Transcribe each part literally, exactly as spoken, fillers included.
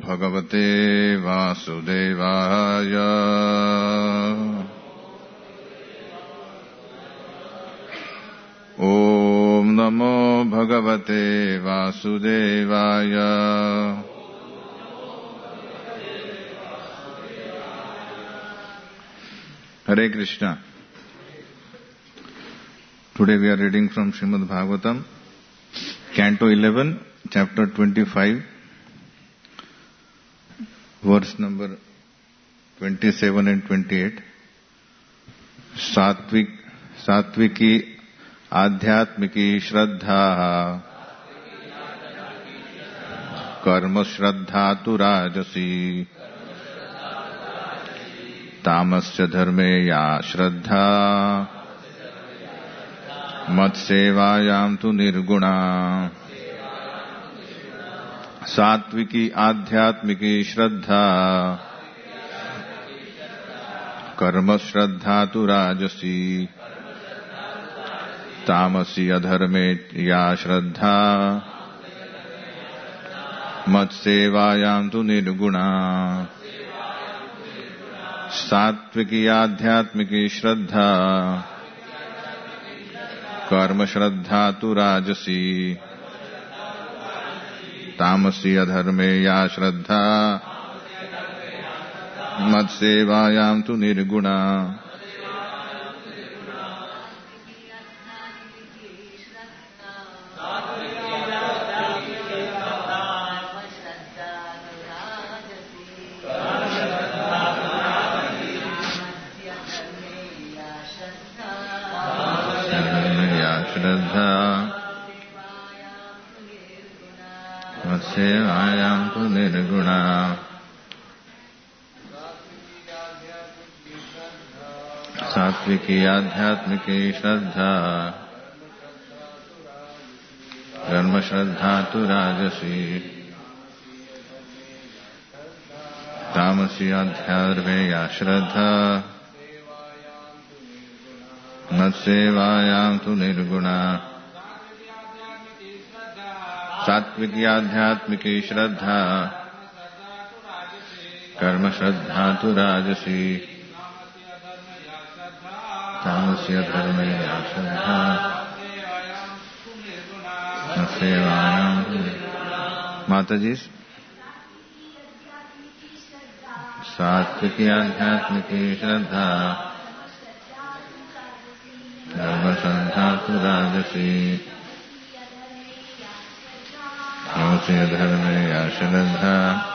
भगवते वासुदेवाय ओम नमो भगवते वासुदेवाय। Hare Krishna. Today we are reading from Srimad Bhagavatam, Canto eleven, Chapter twenty-five, verse number twenty-seven and twenty-eight. Satvik, Satviki Adhyatmiki Shraddha Karma Shraddha tu Rajasi Tamasya Dharme ya Shraddha Mat Sevayam tu Nirguna. Satviki Adhyatmiki Shraddha Karma Shraddha tu Rajasi Tamasi Adharme ya Shraddha Mat Sevayam tu Nirguna. Satviki Adhyatmiki Shraddha Karma Shraddha tu Rajasi Tamasi Adharme ya Shraddha Mat Sevayam tu Nirguna. Sevayam tu nirguna. Satviki Adhyatmiki Shraddha Karma Shraddha tu Rajasi Tamasi Adhyatme ya Shraddha Mat Sevayam tu Nirguna. Satviki Adhyatmiki Shraddha Karma Shraddha tu Rajasi Tamasya Dharme ya Shraddha Sevayam. Mataji. Satviki Adhyatmiki Shraddha Karma Shraddha tu Rajasi Tamasya Dharme ya Shraddha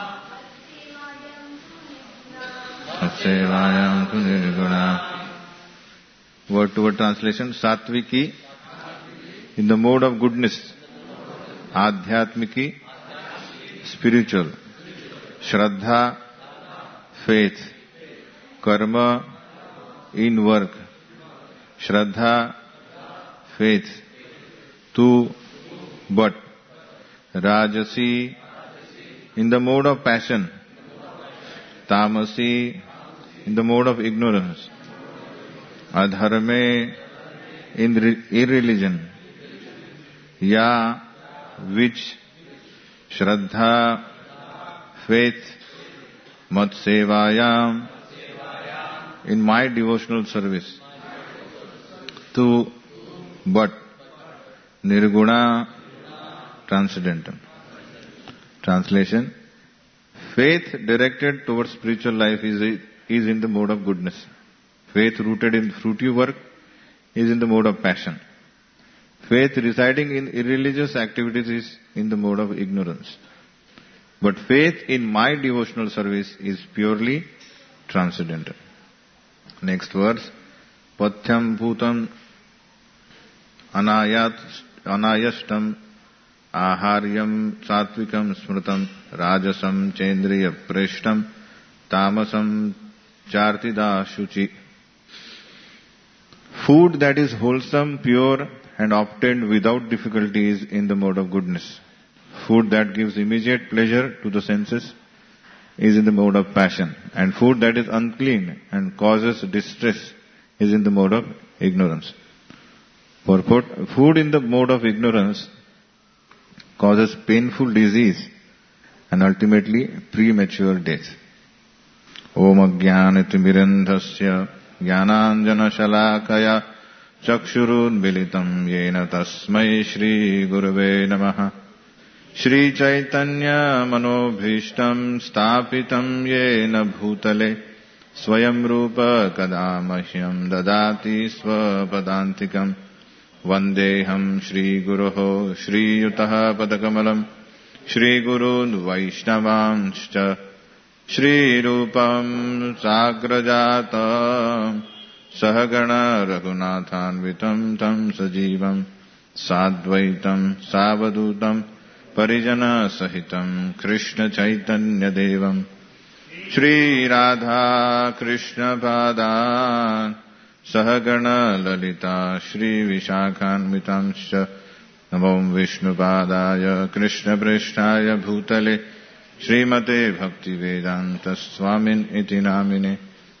Sevayam tu Nirguna. Word to word translation. Satviki, in the mode of goodness. Adhyatmiki, spiritual. Shraddha, faith. Karma, in work. Shraddha, faith. Tu, but. Rajasi, in the mode of passion. Tamasi, in the mode of ignorance. Adharme, in irreligion. Ya, which. Shraddha, faith. Mat Sevayam, in my devotional service. Tu, but. Nirguna, transcendental. Translation. Faith directed towards spiritual life is, is in the mode of goodness. Faith rooted in fruity work is in the mode of passion. Faith residing in irreligious activities is in the mode of ignorance. But faith in my devotional service is purely transcendental. Next verse. Pathyam bhutam anayat anayashtam aharyam satvikam smrutam rajasam chendriya preshtam tamasam chartida shuchi. Food that is wholesome, pure and obtained without difficulty is in the mode of goodness. Food that gives immediate pleasure to the senses is in the mode of passion. And food that is unclean and causes distress is in the mode of ignorance. For food in the mode of ignorance causes painful disease and ultimately premature death. Om Ajnanatimirandhasya Jnananjana Shalakaya Chakshurunmilitam Yena Tasmai Shri Gurave Namaha. Shri Chaitanya Manobhishtam Stapitam Yena Bhutale Swayam Rupa Kadamahyam Dadati Swapadantikam Vandeham Shri Guruho Shri Yutaha Padakamalam Shri Gurun Vaishnavamscha Shri Rupam Sagrajata Sahagana Raghunathanvitam Tam Sajivam Sadvaitam Savadutam Parijana Sahitam Krishna Chaitanya Devam Shri Radha Krishna Padan Sahagana Lalita Shri Vishakhanvitamscha Namo Vishnu Padaya Krishna Prishtaya Bhutale Srimate Bhakti Vedanta Swamin Iti Namine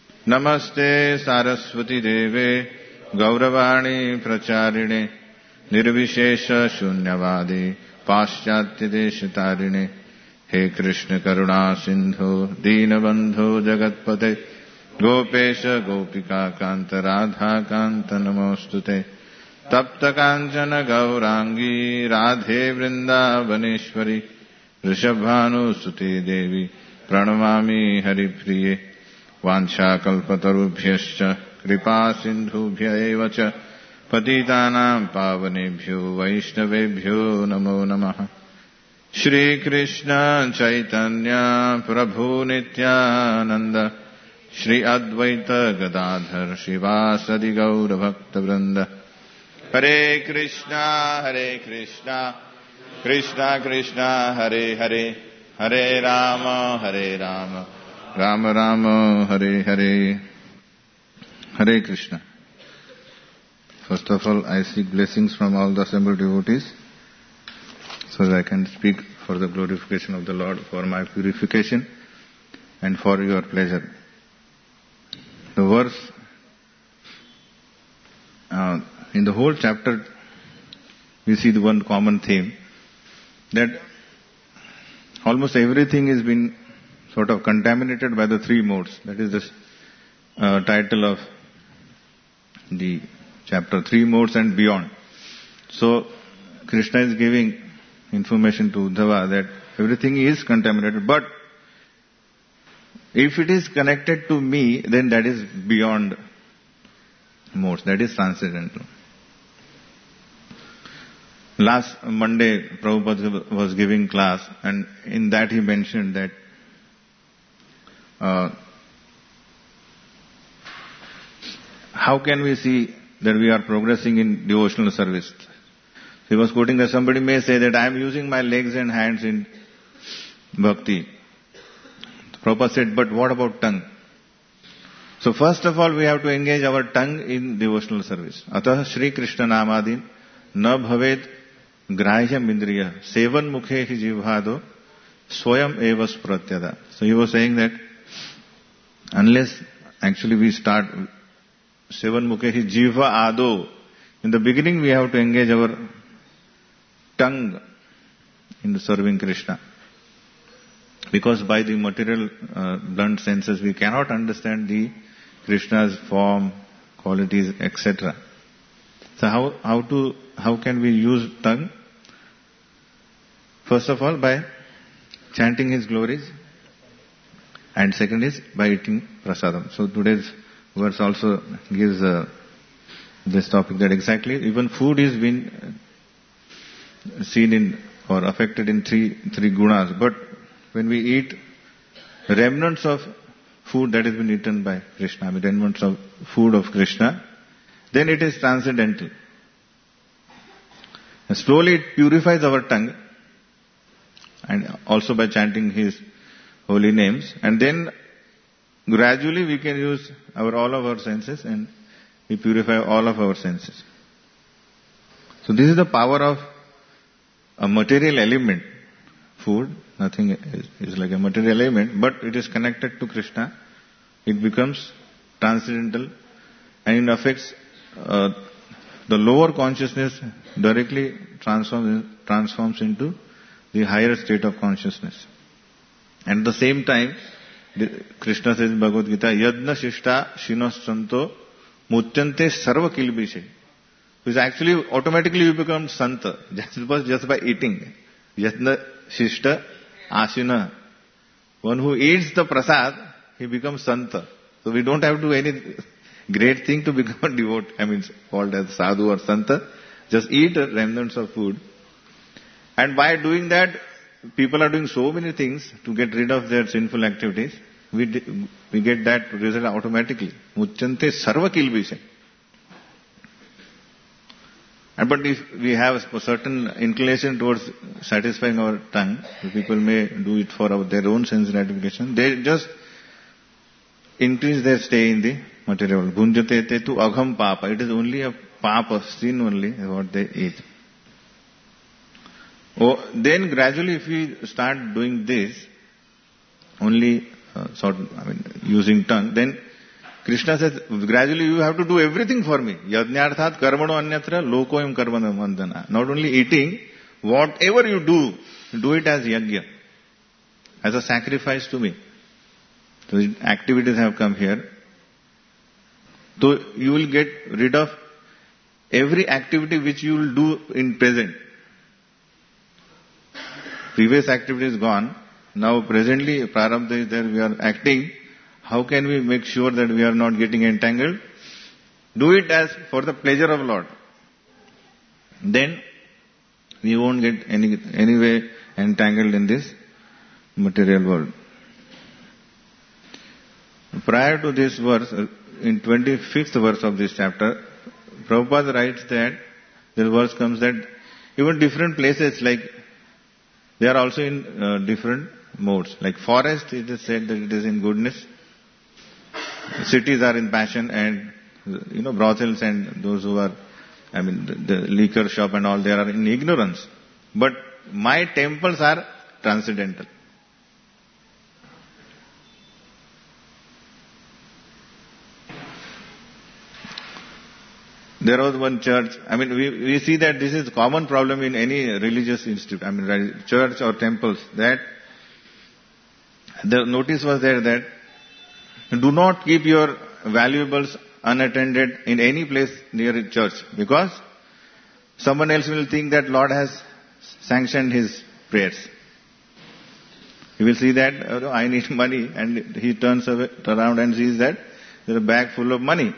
Namaste Saraswati Deve Gauravani Pracharine Nirvishesha Shunyavadi Paschatya Deshatarine He Krishna Karuna Sindhu Deenabandhu Jagatpate Gopesha Gopika Kanta Radha Kanta Namostute Tapta Kanchana Gaurangi Radhe Vrindavaneshwari Rishabhanu Sute Devi Pranamami Haripriye Vansha Kalpatarubhyascha Kripa Sindhubhya Evacha Patitanam Pavanebhyo Vaishnavebhyo Namo Namaha. Shri Krishna Chaitanya Prabhu Nityananda Shri Advaita Gadadhar Shivasadi Gaura Bhakta Vrinda Hare Krishna Hare Krishna Krishna Krishna Hare Hare Hare Rama Hare Rama Rama Rama Hare Hare. Hare Krishna. First of all, I seek blessings from all the assembled devotees so that I can speak for the glorification of the Lord, for my purification and for your pleasure. The verse uh, in the whole chapter, we see the one common theme, that almost everything has been sort of contaminated by the three modes. That is the uh, title of the chapter, three modes and beyond. So Krishna is giving information to Uddhava that everything is contaminated, but if it is connected to me, then that is beyond modes, that is transcendental. Last Monday, Prabhupada was giving class, and in that he mentioned that uh, how can we see that we are progressing in devotional service? He was quoting that somebody may say that I am using my legs and hands in bhakti. Prabhupada said, but what about tongue? So first of all, we have to engage our tongue in devotional service. Atah Shri Krishna Namadin na bhavet grahyam indriya sevan mukhe hi jivhado swayam eva spratyada. So he was saying that unless actually we start sevan mukhe hi jivha ado, in the beginning we have to engage our tongue in serving Krishna. Because by the material uh, blunt senses we cannot understand the Krishna's form, qualities, et cetera. So how how to how can we use tongue? First of all, by chanting his glories, and second is by eating prasadam. So today's verse also gives uh, this topic, that exactly even food is been seen in or affected in three three gunas, but when we eat remnants of food that has been eaten by Krishna, I mean remnants of food of Krishna, then it is transcendental. And slowly it purifies our tongue, and also by chanting his holy names, and then gradually we can use our all of our senses and we purify all of our senses. So this is the power of a material element. Food, nothing is, is like a material element, but it is connected to Krishna. It becomes transcendental, and it affects uh, the lower consciousness, directly transforms transforms into the higher state of consciousness. And at the same time, Krishna says in Bhagavad Gita, Yadna Shishta Shinosanto Mutyante Sarva Kilbishe. Which actually automatically you become Santa, just, just by eating. Yadna Shishta Ashina. One who eats the prasad, he becomes Santa. So we don't have to do any great thing to become a devote. I mean, called as sadhu or Santa. Just eat remnants of food. And by doing that, people are doing so many things to get rid of their sinful activities. We, we get that result automatically. Muchante sarva kilbishe. And but if we have a certain inclination towards satisfying our tongue, people may do it for our, their own sense gratification. They just increase their stay in the material world. Bhunjate te tu agham papa. It is only a papa, sin only, what they eat. Oh, then gradually if we start doing this, only uh, sort of, I mean, using tongue, then Krishna says, gradually you have to do everything for me. Yajñarthat karmano anyatra lokoyam karmana vandana. Not only eating, whatever you do, do it as yajna, as a sacrifice to me. So the activities have come here. So you will get rid of every activity which you will do in present. Previous activity is gone. Now presently, prarabdha is there, we are acting. How can we make sure that we are not getting entangled? Do it as for the pleasure of Lord. Then we won't get any anyway entangled in this material world. Prior to this verse, in twenty-fifth verse of this chapter, Prabhupada writes that the verse comes that even different places, like they are also in uh, different modes. Like forest, it is said that it is in goodness. Cities are in passion, and you know, brothels and those who are, I mean, the, the liquor shop and all, they are in ignorance. But my temples are transcendental. There was one church, I mean, we, we see that this is a common problem in any religious institute, I mean, church or temples, that the notice was there that do not keep your valuables unattended in any place near a church, because someone else will think that Lord has sanctioned his prayers. He will see that, oh, I need money, and he turns around and sees that there is a bag full of money.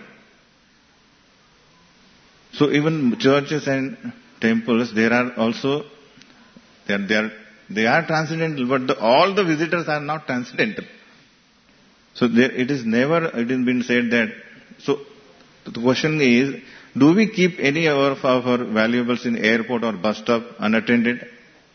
So even churches and temples, there are also, they are, they are, they are transcendental, but the, all the visitors are not transcendental. So there, it is never, it has been said that, so the question is, do we keep any of our valuables in airport or bus stop unattended?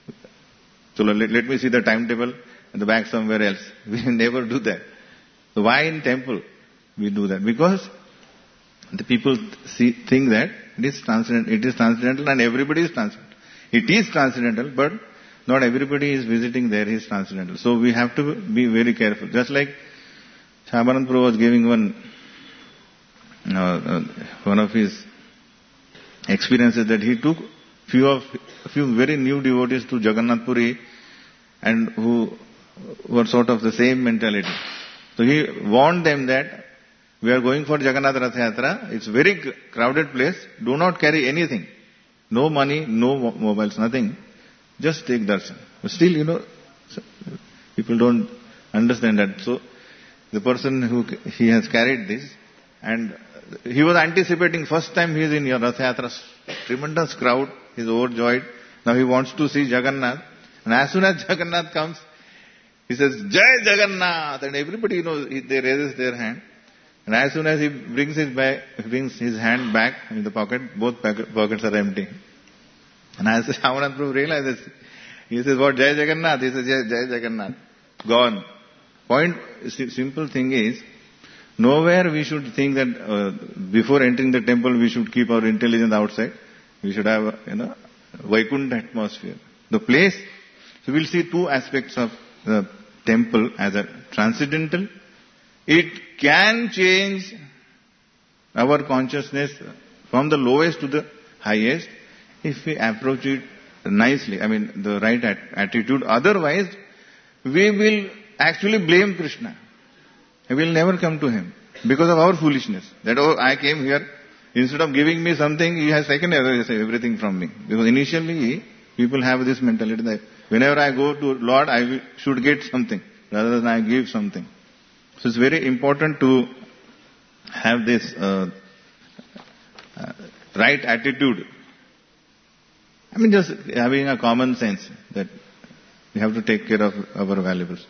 So let, let me see the timetable and the bag somewhere else. We never do that. So why in temple we do that? Because the people see, think that it is transcendental, it is transcendental and everybody is transcendental. It is transcendental, but not everybody is visiting there is transcendental. So we have to be very careful. Just like Shyamanand Prabhu was giving one, uh, uh, one of his experiences that he took few of, few very new devotees to Jagannath Puri and who were sort of the same mentality. So he warned them that we are going for Jagannath Rath Yatra. It's a very crowded place. Do not carry anything. No money, no mobiles, nothing. Just take darshan. But still, you know, people don't understand that. So the person who, he has carried this, and he was anticipating, first time he is in Rath Yatra, tremendous crowd, he is overjoyed. Now he wants to see Jagannath. And as soon as Jagannath comes, he says, Jai Jagannath! And everybody, you know, they raises their hand. And as soon as he brings his back, brings his hand back in the pocket, both pockets are empty. And as Shyamanand Prabhu realizes, he says, what, Jai Jagannath? He says, Jai, Jai Jagannath. Gone. Point, simple thing is, nowhere we should think that uh, before entering the temple we should keep our intelligence outside. We should have, you know, Vaikuntha atmosphere. The place, so we'll see two aspects of the temple as a transcendental. It can change our consciousness from the lowest to the highest if we approach it nicely, I mean the right at- attitude. Otherwise, we will actually blame Krishna. He will never come to him because of our foolishness. That, oh, I came here, instead of giving me something, he has taken everything from me. Because initially, people have this mentality that whenever I go to Lord, I should get something rather than I give something. So it's very important to have this uh, uh, right attitude. I mean, just having a common sense that we have to take care of our valuables.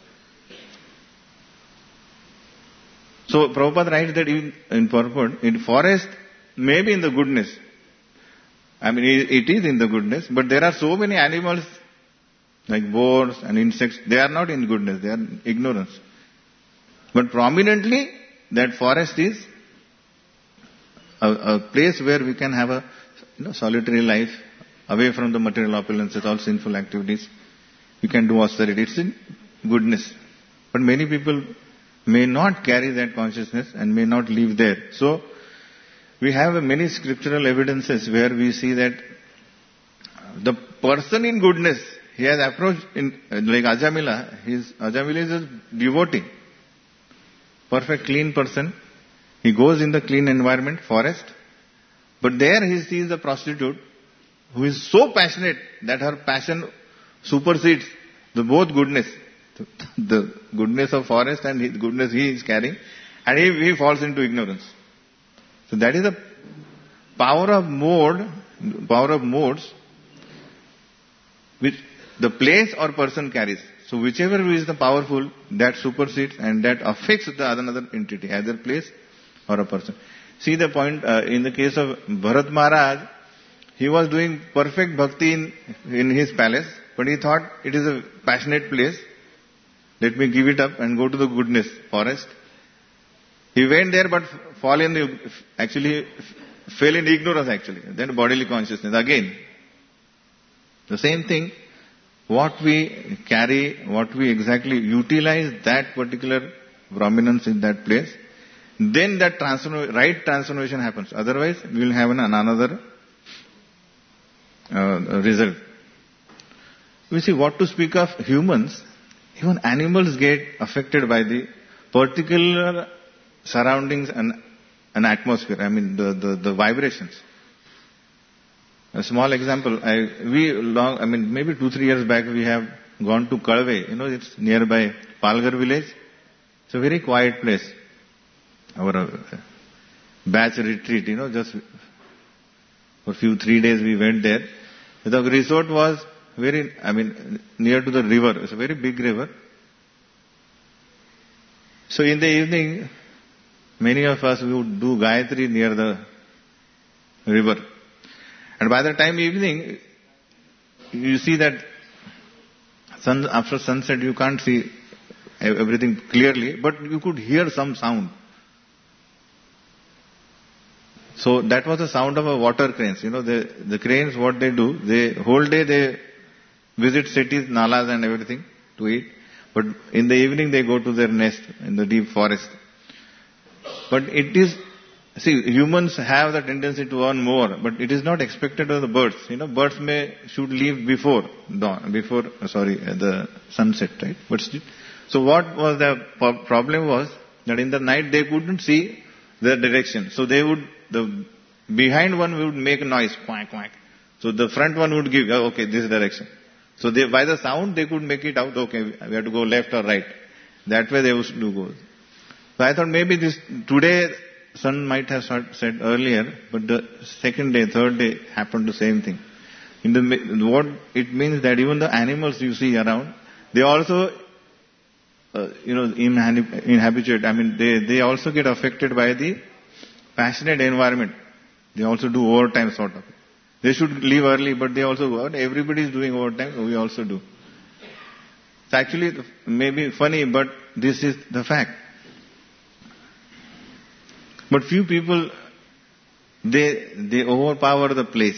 So Prabhupada writes that in, in purport, in forest, maybe in the goodness. I mean, it, it is in the goodness, but there are so many animals like birds and insects, they are not in goodness, they are in ignorance. But prominently, that forest is a, a place where we can have a you know, solitary life, away from the material opulences, all sinful activities. You can do austerity. It's in goodness. But many people may not carry that consciousness and may not live there. So, we have many scriptural evidences where we see that the person in goodness, he has approached, in, like Ajamila, his, Ajamila is a devotee, perfect clean person. He goes in the clean environment, forest, but there he sees a prostitute who is so passionate that her passion supersedes the both goodness, the goodness of forest and his goodness he is carrying, and he, he falls into ignorance. So that is the power of mode, power of modes, which the place or person carries. So whichever is the powerful, that supersedes and that affects the other another entity, either place or a person. See the point uh, in the case of Bharat Maharaj, he was doing perfect bhakti in, in his palace, but he thought it is a passionate place. Let me give it up and go to the goodness forest. He went there but fall in the, actually fell in ignorance actually. Then bodily consciousness again. The same thing, what we carry, what we exactly utilize that particular prominence in that place, then that transform, right transformation happens. Otherwise, we will have an, another uh, result. We see what to speak of humans, even animals get affected by the particular surroundings and an atmosphere, I mean the, the, the vibrations. A small example, I, we long, I mean maybe two, three years back we have gone to Kalve, you know, it's nearby Palghar village. It's a very quiet place. Our uh, batch retreat, you know, just for a few, three days we went there. The resort was very, I mean, near to the river. It's a very big river. So in the evening, many of us we would do Gayatri near the river. And by the time evening, you see that sun, after sunset you can't see everything clearly, but you could hear some sound. So that was the sound of a water cranes. You know, the, the cranes, what they do, they whole day they visit cities, nalas and everything to eat. But in the evening they go to their nest in the deep forest. But it is, see, humans have the tendency to earn more, but it is not expected of the birds. You know, birds may should leave before dawn, before, sorry, the sunset, right? But still, so what was the problem was that in the night they couldn't see the direction. So they would, the behind one would make a noise, quack, quack. So the front one would give, oh, okay, this direction. So they, by the sound they could make it out, okay, we have to go left or right. That way they used to go. So I thought maybe this, today sun might have said earlier, but the second day, third day happened the same thing. In the, what it means that even the animals you see around, they also, uh, you know, inhabituate, I mean, they, they also get affected by the passionate environment. They also do overtime sort of. They should leave early, but they also go out. Everybody is doing overtime, so we also do. It's actually maybe funny, but this is the fact. But few people, they, they overpower the place.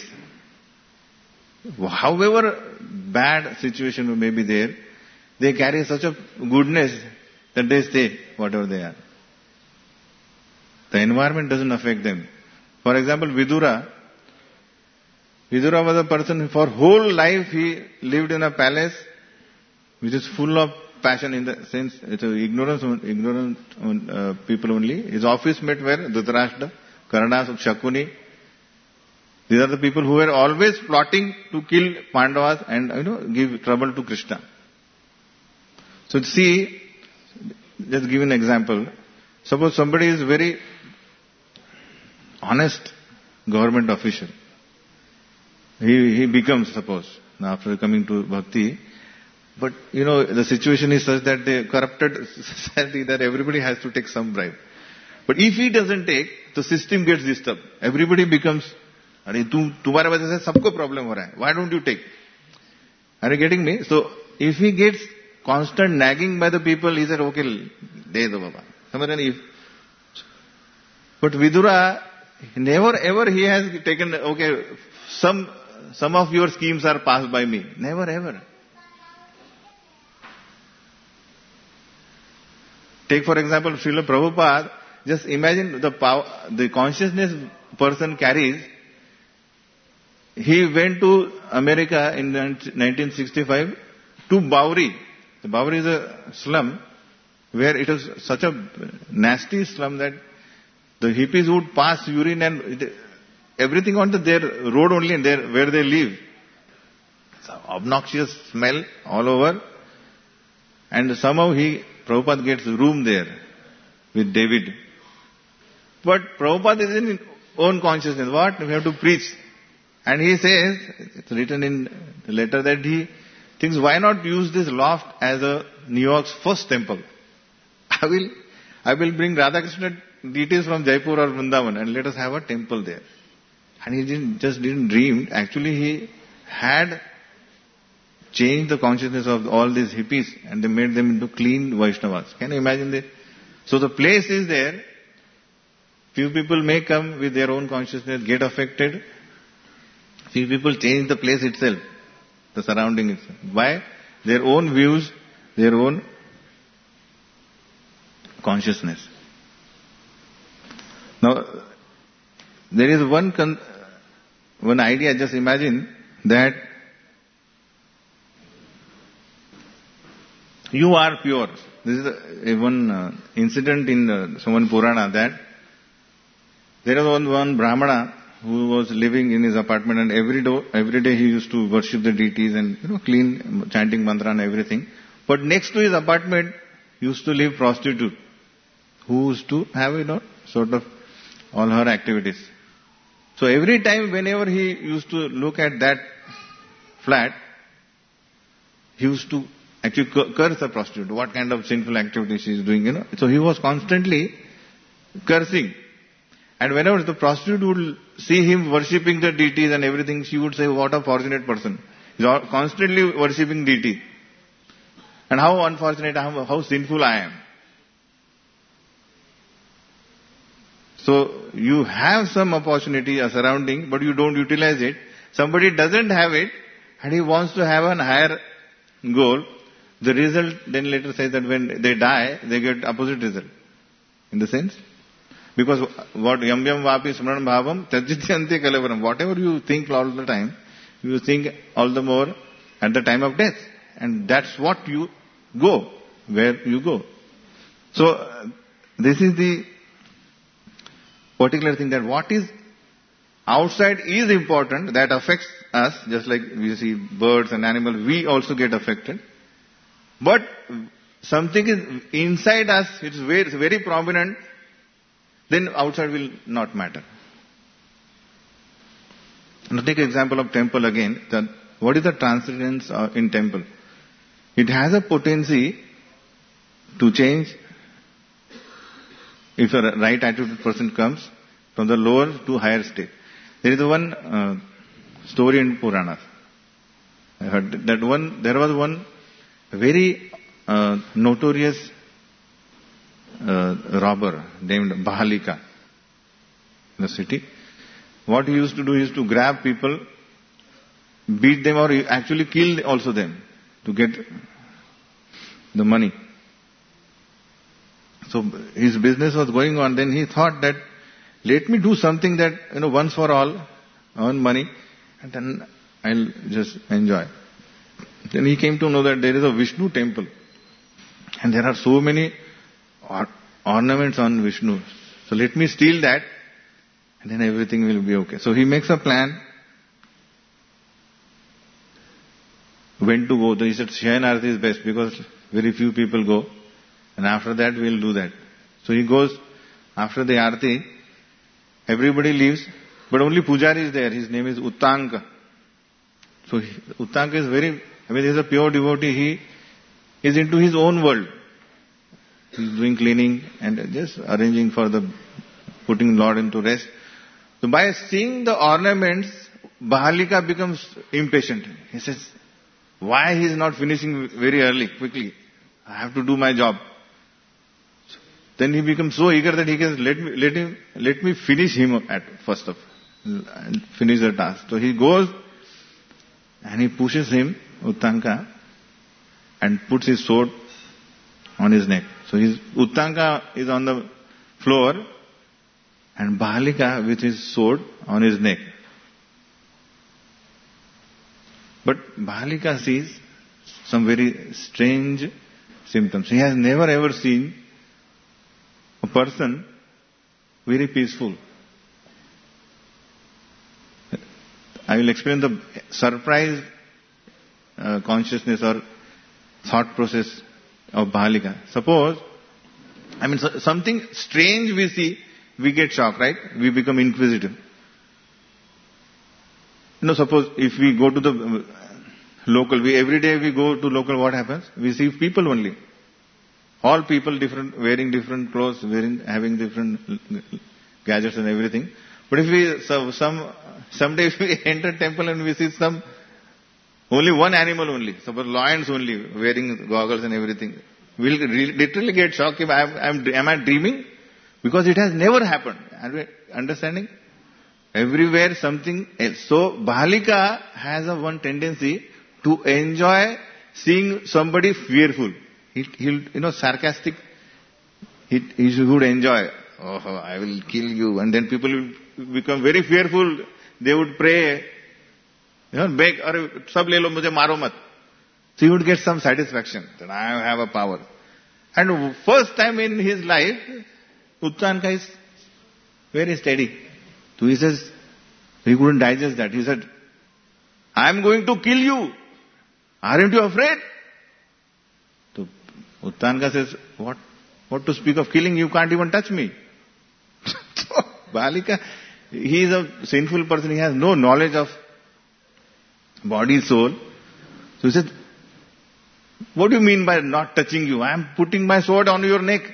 However bad situation may be there, they carry such a goodness that they stay whatever they are. The environment doesn't affect them. For example, Vidura. Vidura was a person who for whole life he lived in a palace which is full of passion in the sense, it's a ignorance, ignorant uh, people only. His office mate were Dhritarashtra, Karna, Shakuni. These are the people who were always plotting to kill Pandavas and, you know, give trouble to Krishna. So see, just give an example. Suppose somebody is very honest government official. He, he becomes, suppose, after coming to bhakti. But, you know, the situation is such that the corrupted society that everybody has to take some bribe. But if he doesn't take, the system gets disturbed. Everybody becomes, Are tu, tumhare wajah se sabko problem ho raha hai. Why don't you take? Are you getting me? So, if he gets constant nagging by the people, he said, okay, de do baba. If, but Vidura, never ever he has taken, okay, some, some of your schemes are passed by me. Never ever. Take for example, Srila Prabhupada, just imagine the power, the consciousness person carries. He went to America in nineteen sixty-five to Bowery. The Bowery is a slum where it was such a nasty slum that the hippies would pass urine and it, everything on the, their road only and there where they live. It's an obnoxious smell all over. And somehow he, Prabhupada gets room there with David. But Prabhupada is in own consciousness. What? We have to preach. And he says, it's written in the letter that he thinks, why not use this loft as a New York's first temple? I will, I will bring Radhakrishna deities from Jaipur or Vrindavan and let us have a temple there. And he didn't, just didn't dream. Actually, he had changed the consciousness of all these hippies and they made them into clean Vaishnavas. Can you imagine this? So the place is there. Few people may come with their own consciousness, get affected. Few people change the place itself, the surrounding itself. Why? Their own views, their own consciousness. Now, there is one con- one idea, just imagine that you are pure. This is a, a one uh, incident in uh, someone Purana that there was one, one Brahmana who was living in his apartment and every, do, every day he used to worship the deities and, you know, clean, chanting mantra and everything. But next to his apartment used to live prostitute who used to have, you know, sort of all her activities. So every time whenever he used to look at that flat, he used to actually curse the prostitute. What kind of sinful activity she is doing, you know. So he was constantly cursing. And whenever the prostitute would see him worshipping the deities and everything, she would say, what a fortunate person. He's constantly worshipping deity. And how unfortunate, how, how sinful I am. So you have some opportunity, a surrounding, but you don't utilize it. Somebody doesn't have it and he wants to have a higher goal. The result then later says that when they die, they get opposite result. In the sense? Because what yam yam vapi smran bhavam tajityanti kalavaram. Whatever you think all the time, you think all the more at the time of death. And that's what you go, where you go. So, uh, this is the particular thing that what is outside is important, that affects us, just like we see birds and animals, we also get affected. But something is inside us, it's very, it's very prominent, then outside will not matter. Now take an example of temple again. That what is the transcendence in temple? It has a potency to change if a right attitude person comes from the lower to higher state. There is one uh, story in Puranas. I heard that one. There was one very uh, notorious uh, robber named Bahalika in the city. What he used to do is to grab people, beat them, or actually kill also them to get the money. So his business was going on. Then he thought that let me do something that, you know, once for all, earn money, and then I'll just enjoy. Then he came to know that there is a Vishnu temple And there are so many or- ornaments on Vishnu. So let me steal that and then everything will be okay. So he makes a plan. When to go? He said Shayan Arati is best because very few people go. And after that we'll do that. So he goes after the Arati. Everybody leaves. But only Pujari is there. His name is Uttanka. So he, Uttanka is very, I mean he is a pure devotee. He is into his own world. He is doing cleaning and just arranging for the, putting Lord into rest. So by seeing the ornaments, Bahalika becomes impatient. He says, why he is not finishing very early, quickly? I have to do my job. So then he becomes so eager that he can let me, let him, let me finish him at first of, and finish the task. So he goes and he pushes him, Uttanka, and puts his sword on his neck. So his Uttanka is on the floor and Bahalika with his sword on his neck. But Bahalika sees some very strange symptoms. He has never ever seen a person very peaceful. I will explain the surprise uh, consciousness or thought process of Bahalika. Suppose, I mean, so, something strange we see, we get shocked, right? We become inquisitive. You know, suppose if we go to the local, we every day we go to local, what happens? We see people only. All people different, wearing different clothes, wearing, having different gadgets and everything. But if we, so some, someday if we enter temple and we see some, only one animal only, suppose lions only, wearing goggles and everything, we'll literally get shocked if I'm, I'm, am I dreaming? Because it has never happened. Are we understanding? Everywhere something else. So Bahalika has a one tendency to enjoy seeing somebody fearful. He, he'll, you know, sarcastic. He, he would enjoy. Oh, I will kill you. And then people will become very fearful. They would pray, you know, beg, or sab le lo mujhe maro mat. So he would get some satisfaction that I have a power. And first time in his life, Uttanka is very steady. So he says, he couldn't digest that. He said, I am going to kill you. Aren't you afraid? So Uttanka says, what? What to speak of killing? You can't even touch me. So Bahalika, he is a sinful person. He has no knowledge of body, soul. So he said, what do you mean by not touching you? I am putting my sword on your neck.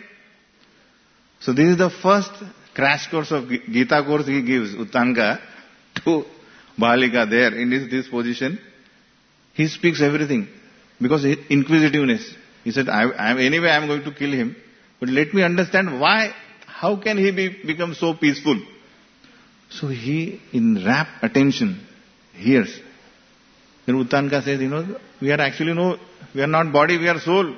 So this is the first crash course of Gita course he gives, Uttanka, to Bahalika there in this, this position. He speaks everything because inquisitiveness. He said, I, I am, anyway I am going to kill him, but let me understand why, how can he be, become so peaceful? So he, in rapt attention, hears. Then Uttanka says, you know, we are actually no, we are not body, we are soul.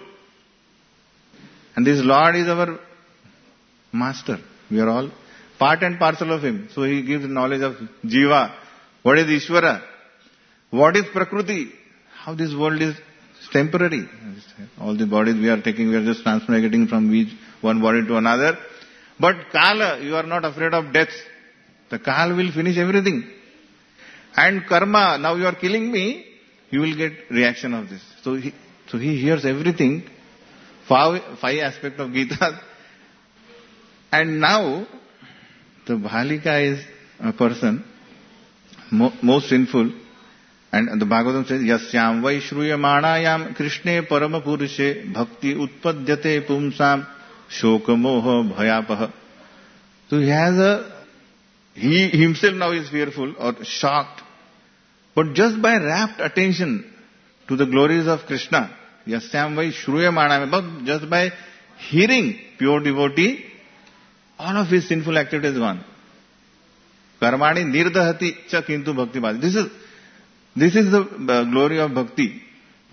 And this Lord is our master. We are all part and parcel of him. So he gives knowledge of Jiva. What is Ishvara? What is Prakriti? How this world is temporary. All the bodies we are taking, we are just transmigrating from each one body to another. But Kala, you are not afraid of death. The Kala will finish everything. And karma, now you are killing me, you will get reaction of this. So he, so he hears everything, five, five aspects of Gita. And now, the Bahalika is a person mo, most sinful. And the Bhagavatam says, Yasyam vai shruyamanayam Krishne parama purushe bhakti utpadyate pumsam shokamoha bhayapaha. So he has a, he himself now is fearful or shocked. But just by rapt attention to the glories of Krishna, Yasyam vai shruyamanayam, just by hearing pure devotee, all of his sinful activity is gone. Karmani nirdahati cha kintu bhakti bhati. This is, this is the uh, glory of bhakti.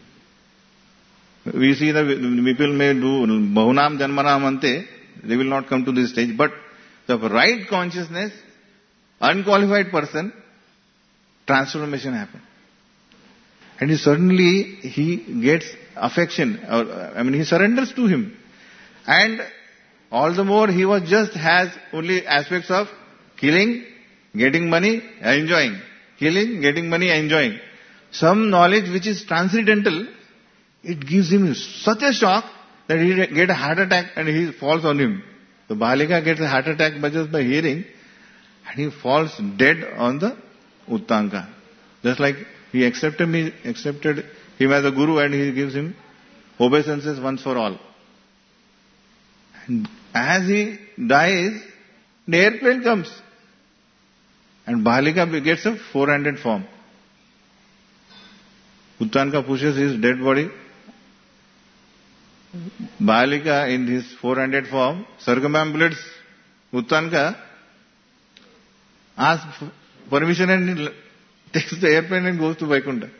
We see that people may do bahunam janmanam ante, they will not come to this stage, but the right consciousness, unqualified person, transformation happen. And he suddenly, he gets affection. Or, I mean, he surrenders to him. And all the more he was just has only aspects of killing, getting money, enjoying. Killing, getting money, enjoying. Some knowledge which is transcendental, it gives him such a shock that he get a heart attack and he falls on him. The Bahalika gets a heart attack by just by hearing, and he falls dead on the Uttanka. Just like he accepted me, accepted him as a guru, and he gives him obeisances once for all. And as he dies, the airplane comes. And Bahalika gets a four-handed form. Uttanka pushes his dead body. Bahalika in his four-handed form circumambulates Uttanka, asks permission and takes the airplane and goes to Vaikuntha.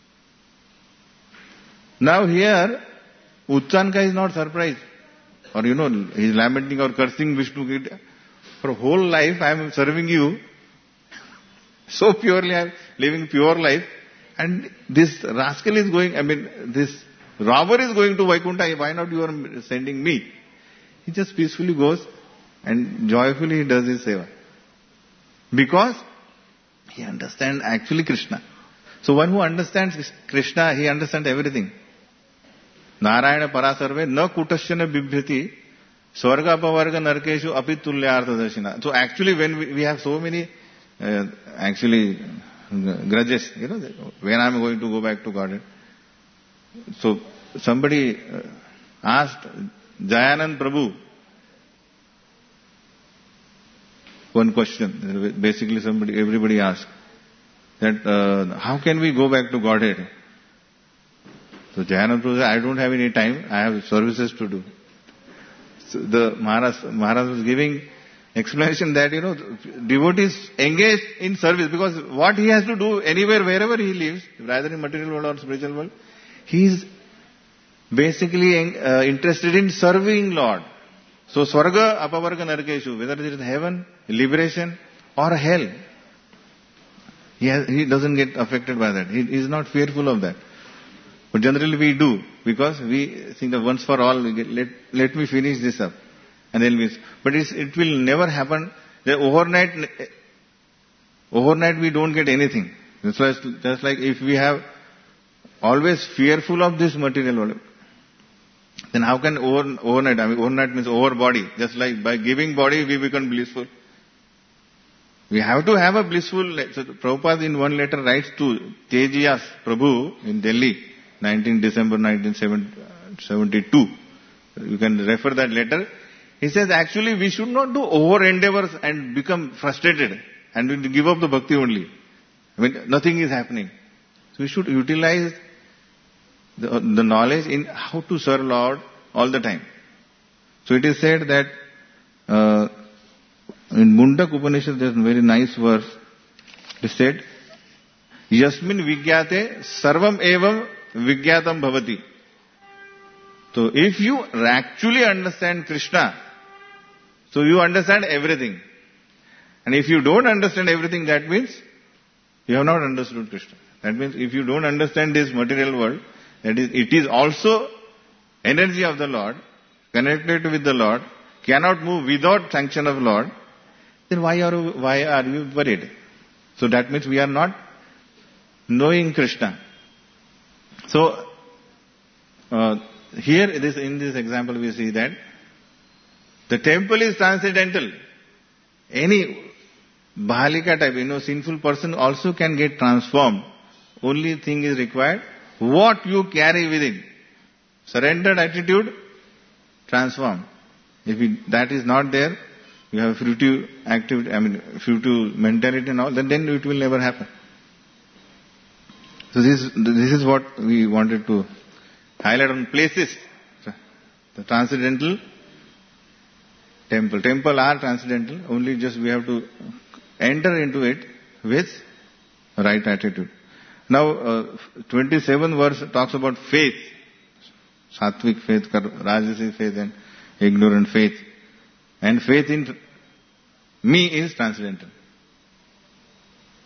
Now here, Uttanka is not surprised. Or you know, he is lamenting or cursing Vishnu. For whole life I am serving you. So purely I am living pure life. And this rascal is going, I mean, this robber is going to Vaikuntha. Why not you are sending me? He just peacefully goes and joyfully he does his seva. Because he understands actually Krishna. So one who understands Krishna, he understands everything. Narayana parasarve na kutasyana bibhyati swarga pavarga narkeshu api tulyartha darshina. So actually when we, we have so many uh, actually grudges, you know, when I am going to go back to Godhead. So somebody uh, asked Jayanand Prabhu one question. Basically somebody, everybody asked that uh, how can we go back to Godhead? So Jayanand Prabhu said, I don't have any time, I have services to do. So the Maharaj, Maharaj was giving explanation that, you know, devotees engaged in service, because what he has to do anywhere, wherever he lives, rather in material world or spiritual world, he is basically uh, interested in serving Lord. So Swarga, Apavarga, Narkeshu, whether it is heaven, liberation or hell, he, has, he doesn't get affected by that. He is not fearful of that. But generally we do, because we think that once for all, we get, let, let me finish this up. And then we, but it's, it will never happen. The overnight, overnight we don't get anything. That's why just like if we have always fearful of this material world, then how can over, overnight, I mean overnight means over body. Just like by giving body we become blissful. We have to have a blissful, so Prabhupada in one letter writes to Tejas Prabhu in Delhi, nineteenth December nineteen seventy-two. You can refer that letter. He says actually we should not do over endeavors and become frustrated and give up the bhakti only. I mean nothing is happening. So we should utilize the, the knowledge in how to serve Lord all the time. So it is said that uh, in Mundak Upanishad there is a very nice verse. It is said, Yasmin Vigyate Sarvam Evam Vigyatam Bhavati. So if you actually understand Krishna, so you understand everything. And if you don't understand everything, that means you have not understood Krishna. That means if you don't understand this material world, that is, it is also energy of the Lord, connected with the Lord, cannot move without sanction of Lord, then why are, why are you worried? So that means we are not knowing Krishna. So, uh, here it is, in this example we see that the temple is transcendental. Any Bahalika type, you know, sinful person also can get transformed. Only thing is required, what you carry within. Surrendered attitude, transform. If it, that is not there, you have fruitive activity, I mean fruitive mentality and all, then, then it will never happen. So this, this is what we wanted to highlight on places. The transcendental temple. Temple are transcendental, only just we have to enter into it with right attitude. Now, uh, twenty-seventh verse talks about faith. Sattvic faith, Rajasic faith and ignorant faith. And faith in me is transcendental.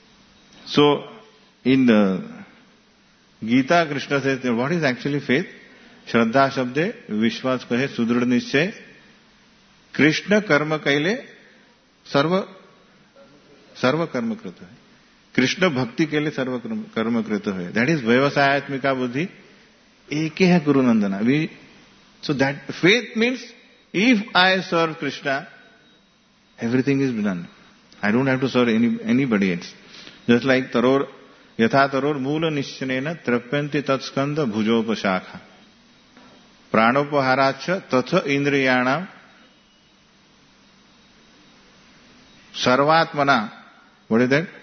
So, in the Gita, Krishna says, what is actually faith? श्रद्धा शब्दे विश्वास कहे सुदृढ़ निश्चय कृष्ण कर्म कैले सर्व सर्व कर्म कृत है कृष्ण भक्ति के लिए सर्व कर्म कृत है दैट इज व्यवसायत्मिका बुद्धि एक है गुरु नंदना we so that faith means if I serve Krishna everything is done I don't have to serve any anybody else just like तरोर यथा तरोर मूल निश्चयेन तृप्यन्ति तत्स्कंद भुजोपशाखा प्राणोपहाराच्च तथ इंद्रियाणां सर्वात्मना व्हाट इज दैट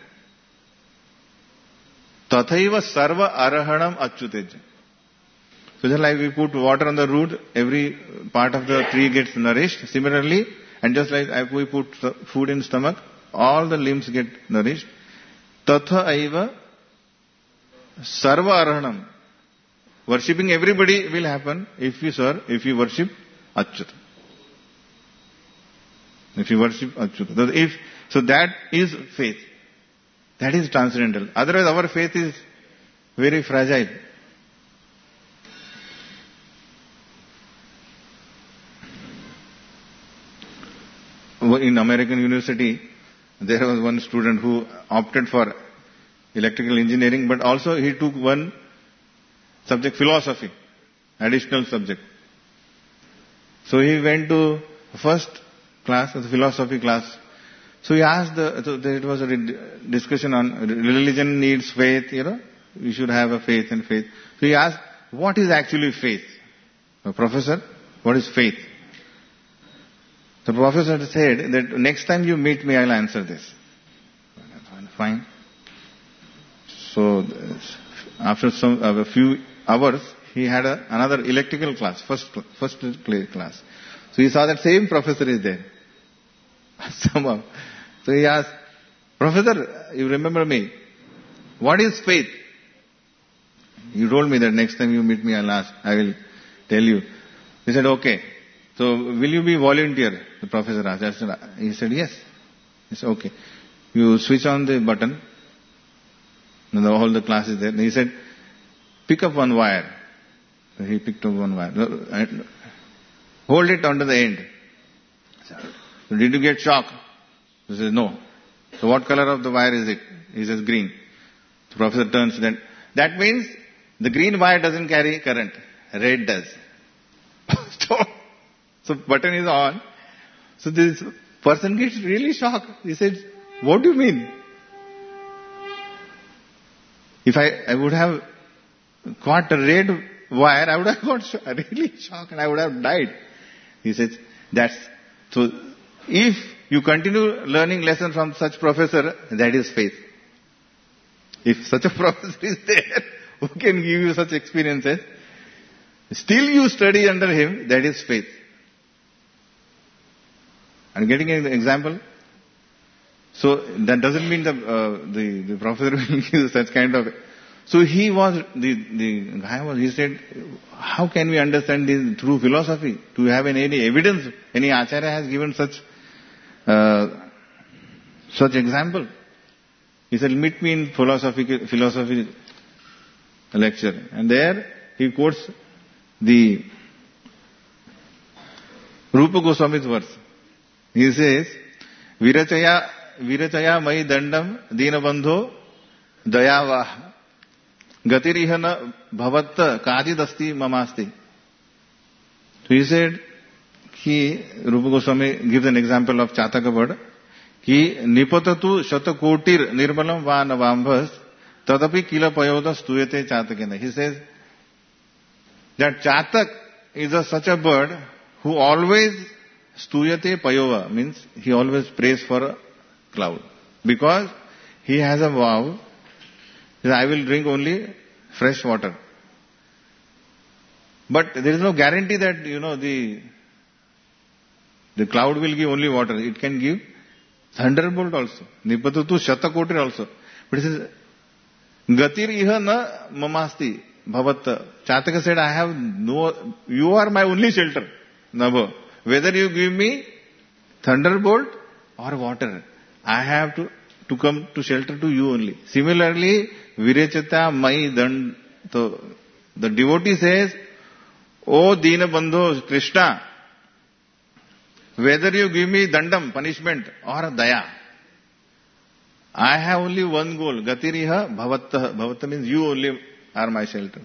तथैव सर्व अरहणम अच्युतेज so just like we put water on the root every part of the tree gets nourished similarly and just like if we put food in stomach all the limbs get nourished tatha aiva sarva arhanam worshipping everybody will happen if we serve if we worship achyuta if we worship achyuta so if so that is faith that is transcendental otherwise our faith is very fragile. In American University, there was one student who opted for electrical engineering, but also he took one subject, philosophy, additional subject. So he went to first class, the philosophy class. So he asked, the, so there was a discussion on religion needs faith, you know, we should have a faith and faith. So he asked, what is actually faith? Professor, what is faith? The professor said that next time you meet me, I'll answer this. Fine. So after some a few hours, he had a, another electrical class, first first class. So he saw that same professor is there. Somehow, so he asked, Professor, you remember me? What is faith? You told me that next time you meet me, I'll ask. I will tell you. He said, okay. So, will you be volunteer? The professor asked. I said, he said, yes. He said, okay. You switch on the button. And the whole the class is there. And he said, pick up one wire. So he picked up one wire. Hold it onto the end. So did you get shock? He said, no. So what color of the wire is it? He says, green. The professor turns then. That means the green wire doesn't carry current. Red does. So, So button is on. So this person gets really shocked. He said, what do you mean? If I, I would have caught a red wire, I would have got sh- really shocked and I would have died. He says, that's, so if you continue learning lessons from such professor, that is faith. If such a professor is there, who can give you such experiences, still you study under him, that is faith. And getting an example, so that doesn't mean the uh, the, the professor will give such kind of. So he was the the guy was. He said, how can we understand this through philosophy? Do you have any, any evidence? Any acharya has given such uh, such example? He said, meet me in philosophy philosophy lecture, and there he quotes the Rupa Goswami's verse. He says, Virachaya, Virachaya mai dandam dinabandho dayavah gatirihana bhavatta kadidasti mamasti. So he said, he, Rupa Goswami gives an example of Chataka bird, ki nipatatu shatakotir nirmalam va navambhas tadapi kila payoda stuyate chatakena. He says that Chatak is a, such a bird who always Stuyate payova means he always prays for a cloud. Because he has a vow that I will drink only fresh water. But there is no guarantee that, you know, the the cloud will give only water. It can give thunderbolt also. Nipatutu shatakotir also. But it says, Gatir iha na mamasti bhavatta. Chataka said, I have no, you are my only shelter. Nabha. Whether you give me thunderbolt or water, I have to, to come to shelter to you only. Similarly, Virachata mai dand, so the devotee says, O Dina Bandhu Krishna, whether you give me dandam, punishment, or daya, I have only one goal. Gatiriha bhavatta. Bhavatta means you only are my shelter.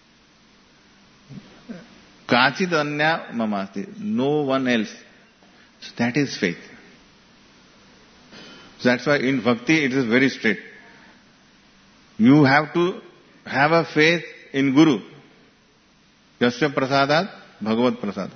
Kachid anya mamasti. No one else. So that is faith. So that's why in bhakti it is very straight. You have to have a faith in Guru. Yasya prasadat bhagavat prasad.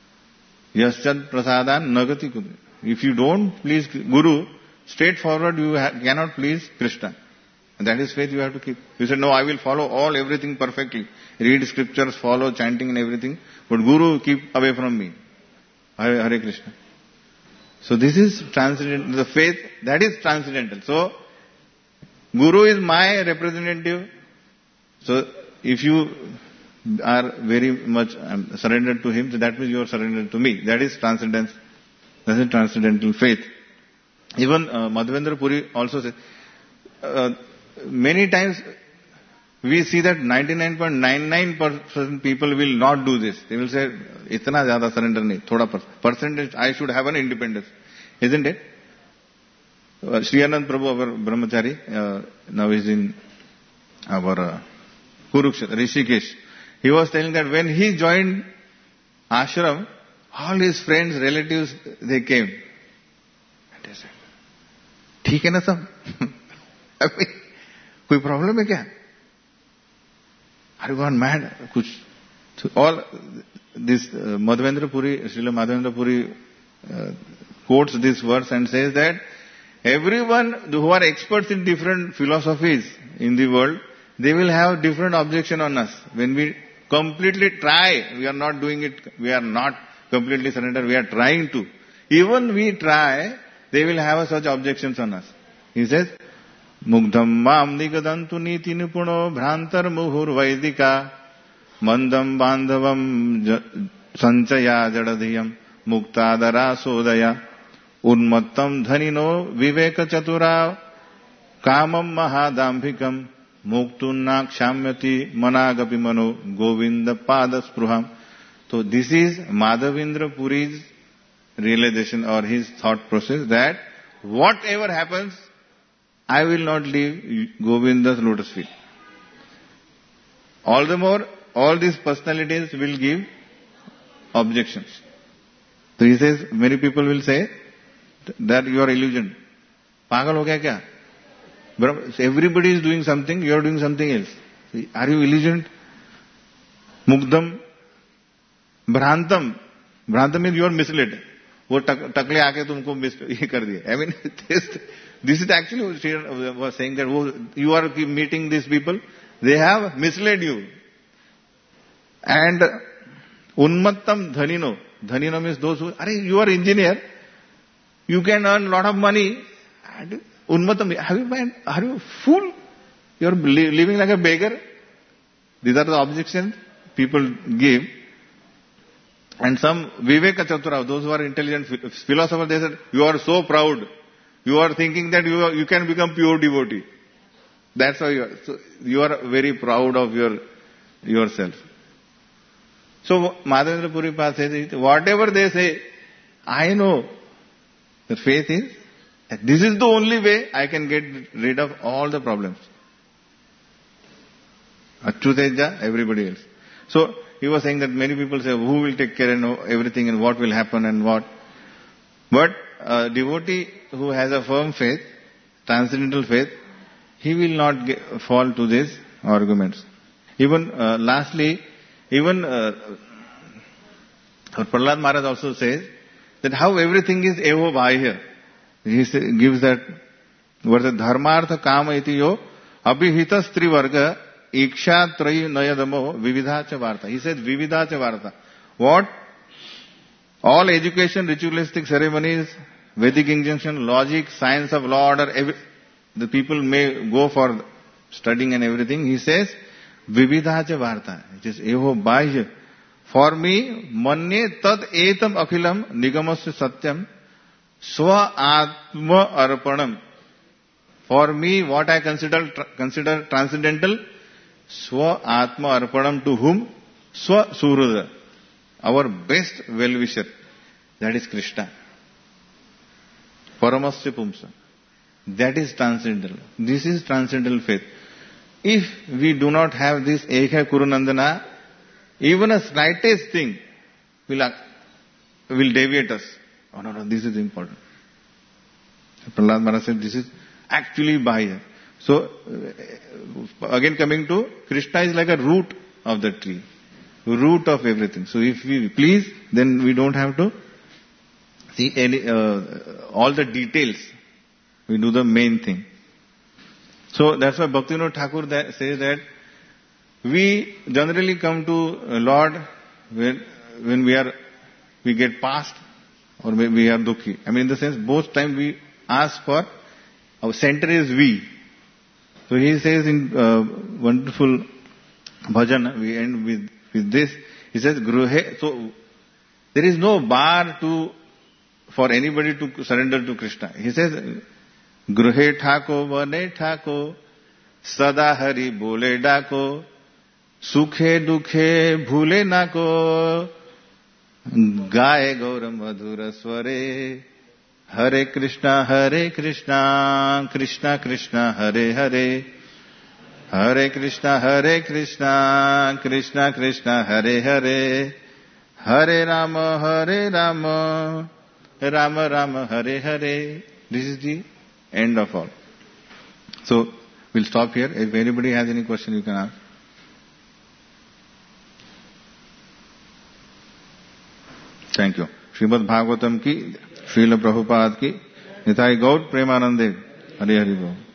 Yasya prasadan nagati kudu. If you don't please Guru, straightforward you ha- cannot please Krishna. And that is faith you have to keep. You said, no, I will follow all, everything perfectly. Read scriptures, follow chanting and everything. But Guru, keep away from me. Hare, Hare Krishna. So this is transcendental. The faith, that is transcendental. So, Guru is my representative. So, if you are very much um, surrendered to him, so that means you are surrendered to me. That is transcendence. That is transcendental faith. Even uh, Madhavendra Puri also says, uh, many times we see that ninety-nine point nine nine percent people will not do this. They will say, itna zyada surrender nahi, thoda per- percentage, I should have an independence. Isn't it? Uh, Sri Anand Prabhu, our brahmachari, uh, now is in our uh, Kurukshetra, Rishikesh. He was telling that when he joined ashram, all his friends, relatives, they came. And they said, ठीक है ना सब? अभी कोई problem है क्या? Are you gone mad? कुछ so all this uh, Madhavendra Puri, Srila Madhavendra Puri uh, quotes this verse and says that everyone who are experts in different philosophies in the world, they will have different objection on us. When we completely try, we are not doing it, we are not completely surrendered, we are trying to. Even we try, they will have such objections on us. He says, Mugdham mam nigadantu niti nipuno bhrantar muhur vaidika mandam bandhavam sanchaya jadadhiyam muktadara sodaya unmattam dhanino viveka chatura kamam mahadambhikam muktunna kshamyati managapi mano govinda pada spruham. So this is Madhavendra Puri's realization or his thought process that whatever happens, I will not leave Govinda's lotus feet. All the more, all these personalities will give objections. So he says, many people will say that you are illusioned. Pagal ho gaya kya? Everybody is doing something, you are doing something else. Are you illusioned? Mugdam, Bhrantam. Bhrantam means you are misled. वो टकले आके तुमको ये कर दिए. I mean, this, this is actually Sri was saying that you are meeting these people, they have misled you. And unmattam dhanino. Dhanino means those who, are you are engineer, you can earn a lot of money. And unmattam, have you mind, are you a fool? You are living like a beggar. These are the objections people give. And some Viveka Chatura, those who are intelligent philosophers, they said, you are so proud. You are thinking that you are, you can become pure devotee. That's why you are, so you are very proud of your yourself. So Madhavendra Puri Pad says, whatever they say, I know the faith is, that this is the only way I can get rid of all the problems. Achyuteja, everybody else. So he was saying that many people say, who will take care of everything and what will happen and what. But a devotee who has a firm faith, transcendental faith, he will not get, fall to these arguments. Even uh, lastly, even uh, Prahlad Maharaj also says that how everything is evo bahya. He say, gives that verse, dharmartha kama iti yo abhihitas trivarga iksha trayi nayadamo vividhacha varta. He said vividhacha varta. What? All education, ritualistic ceremonies, Vedic injunction, logic, science of law order, every, the people may go for studying and everything. He says, vividhacha varta. It is evo bahya. For me, manne tad etam akhilam nigamasya satyam swa atma arpanam. For me, what I consider consider transcendental, swa atma arpanam, to whom? Swa Suhruda, our best well-wisher, that is Krishna. Paramasya Pumsa. That is transcendental. This is transcendental faith. If we do not have this Ekha Kurunandana, even a slightest thing will, will deviate us. Oh no, no, this is important. Prahlad Maharaj said this is actually Bahya. So, again coming to, Krishna is like a root of the tree. Root of everything. So if we please, then we don't have to see any, uh, all the details. We do the main thing. So that's why Bhaktivinoda Thakur that says that we generally come to Lord when, when we are, we get past or maybe we are dukhi. I mean in the sense both times we ask for, our center is we. So he says in uh, wonderful bhajan, we end with, with this, he says, Gruhe, so there is no bar to, for anybody to surrender to Krishna. He says, Gruhe Thako, Vane Thako, Sada Hari Bole Dako, Sukhe Dukhe Bhule Nako, Gaye Gaura Madhura Sware, Hare Krishna, Hare Krishna, Krishna Krishna, Hare Hare, Hare Krishna, Hare Krishna, Krishna Krishna, Hare Hare, Hare Rama, Hare Rama, Rama Rama, Hare Hare. This is the end of all. So, we'll stop here. If anybody has any question, you can ask. Thank you. Srimad Bhagavatam ki, Srila Prabhupada ki, Nitai Gaur Premanande, Hare Hare Bol.